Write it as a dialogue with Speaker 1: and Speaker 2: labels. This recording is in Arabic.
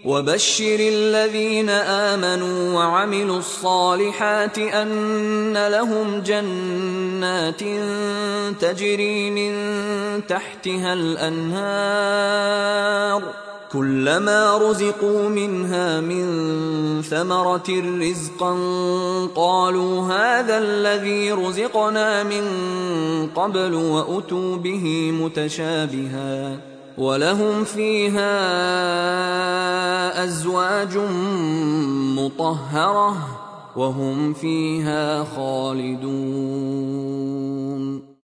Speaker 1: وبشر الذين آمنوا وعملوا الصالحات أن لهم جنات تجري من تحتها الأنهار كلما رزقوا منها من ثمرة رزقا قالوا هذا الذي رزقنا من قبل وأتوا به متشابها ولهم فيها أزواج مطهرة وهم فيها خالدون.